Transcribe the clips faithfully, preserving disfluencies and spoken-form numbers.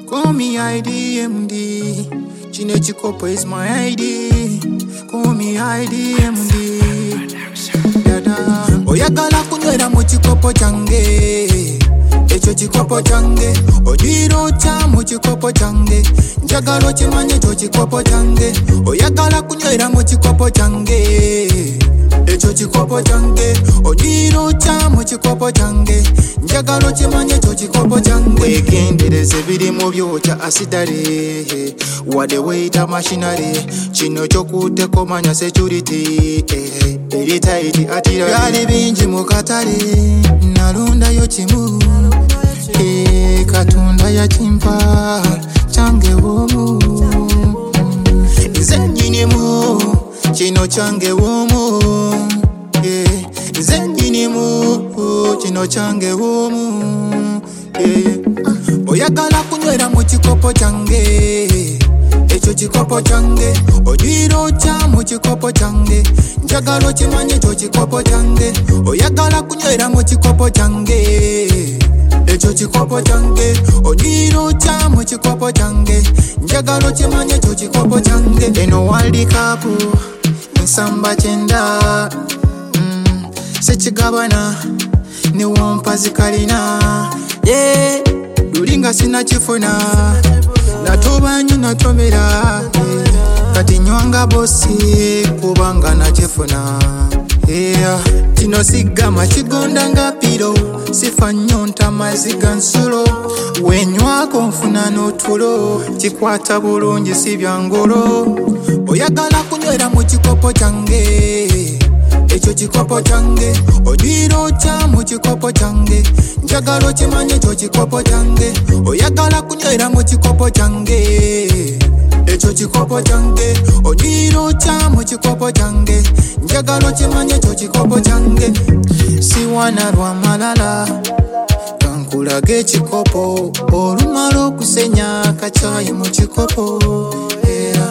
Call me I D M D. Chino Chikopo is my I D. Call me I D M D. Dada oyagala kunywera mu chikopo change. Echo chikopo change. Ojiro cha mu chikopo change. Njagala chimanye cho chikopo change. Oyagala kunywera mu chikopo change. Echo chikopo change. Ojiro cha mu chikopo change. Njagala chimanye cho chikopo change. Wegendereze biri mu byota asidare. Wade waita machinery. Chino chokute komanya security. Eri taiti atira. Yali binji mu katale. Nalunda yo chimu. E katunda ya chimpa. Change womu. Nze nyini mu. Chino change womu. E nze nyini mu. Chino change womu. E oyagala kunywera mu chikopo change. Echo chikopo change. Ojiro cha mu chikopo change. Njagala chimanye cho chikopo change. Oyagala kunywera mu chikopo change. Echo chikopo change. Ojiro cha mu chikopo change. Njagala chimanye cho chikopo change. Eno World Cup nsamba chenda. mm. Sechigabana ni wompa zikalina. Yeah, lulinga sina chifuna. Natobanyu natomera. Yeah. Kati nywanga bosi kubanga na chifuna. Yeah, tino sigama chigonda nga piro. Sifa nyonta maziga nsulo. Wenywako nfuna n'otulo. Chikwata bulungi si byangolo. Oyagala kunywera mu chikopo change. Echo chikopo change. Ojiro cha mu chikopo change. Njagala chimanye cho chikopo change. Oyagala kunywera mu chikopo change. Echo chikopo change. Ojiro cha mu chikopo change. Njagala chimanye cho chikopo change. Siwana lwa malala. Kankulage chikopo. Olumalo kusenya kachayi mu chikopo. Yeah.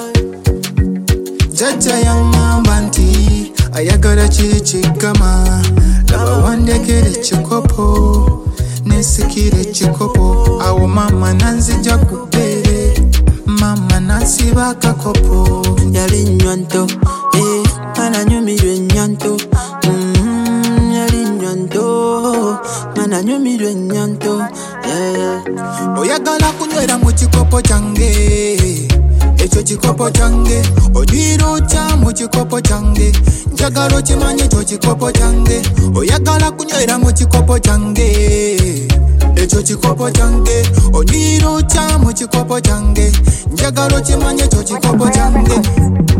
Jaja yangamba nti ayagala kiri kigama. Laba wandekere chikopo. Nesikire chikopo. Awo mama nanzija kubere. Mama nasiba kakopo. Yali nyanto, eh, mana nyumirwe nyanto. Mm, yali nyanto, mana nyumirwe nyanto. Yeah, yeah. Oyagala kunywera mu chikopo change. Echo chikopo change. Ojiro cha mu chikopo change. Njagala chimanye cho chikopo change. Oyagala kunywera mu chikopo change. Echo chikopo change. Ojiro cha mu chikopo change. Njagala chimanye cho chikopo change.